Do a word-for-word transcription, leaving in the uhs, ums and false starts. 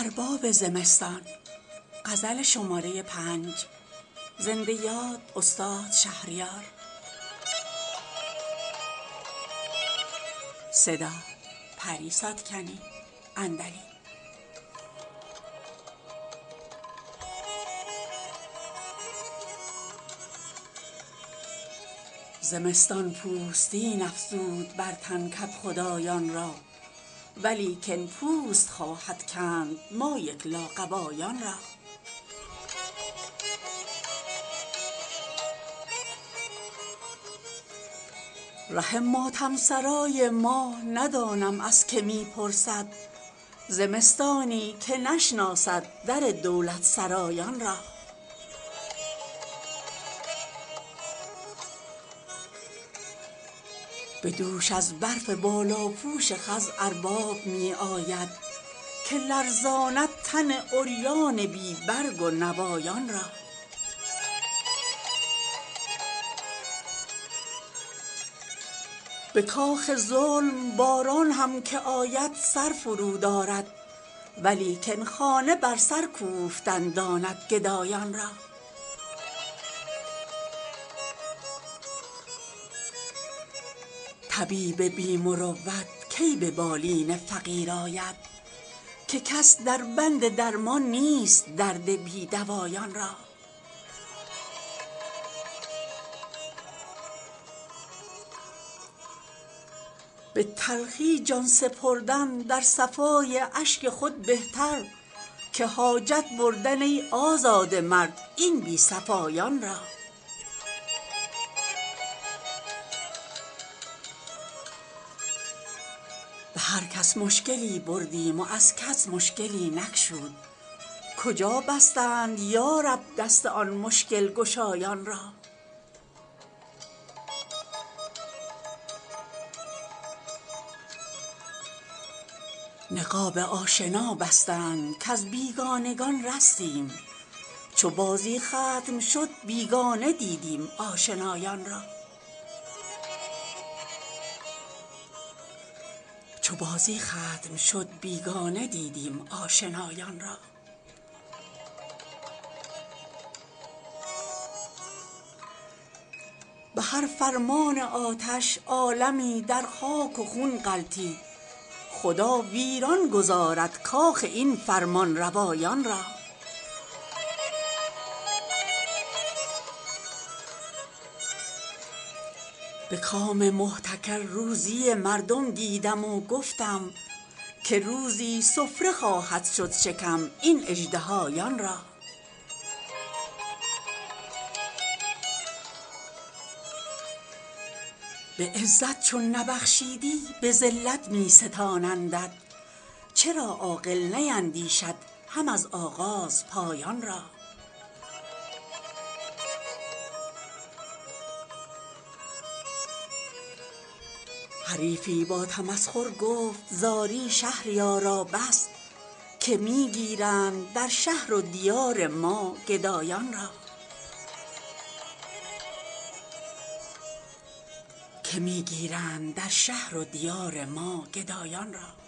ارباب زمستان. غزل شماره پنج. زنده یاد استاد شهریار. صدا پریسا کنی اندلی. زمستان پوستین افزود بر تن کدخدایان را، ولیکن پوست خواهد کند ما یک لاقبایان را. ره ماتم سرای ما ندانم از که می پرسد، زمستانی که نشناسد در دولت سرایان را. به دوش از برف بالاپوش خز ارباب می آید، که لرزاند تن عریان بی برگ و نوایان را. به کاخ ظلم باران هم که آید سر فرود آرد، ولیکن خانه بر سر کوفتن داند گدایان را. طبیب بی مروت کی به بالین فقیر آید، که کس در بند درمان نیست درد بی دوایان را. به تلخی جان سپردن در صفای اشک خود بهتر، که حاجت بردن ای آزاده مرد این بی صفایان را. به هر کس مشکلی بردیم و از کس مشکلی نگشود، کجا بستند یارب دست آن مشکل گشایان را. نقاب آشنا بستند کز بیگانگان رستیم، چو بازی ختم شد بیگانه دیدیم آشنایان را. چو بازی ختم شد بیگانه دیدیم آشنایان را. به هر فرمان آتش عالمی در خاک و خون غلتید، خدا ویران گذارد کاخ این فرمانروایان را. به کام محتکر روزی مردم دیدم و گفتم، که روزی سفره خواهد شد شکم این اژدهایان را. به عزت چون نبخشیدی به ذلت می ستانندت، چرا عاقل نیندیشد هم از آغاز پایان را. حریفی با تمسخر گفت زاری شهریارا بس، که می گیرند در شهر و دیار ما گدایان را. که می گیرند در شهر و دیار ما گدایان را.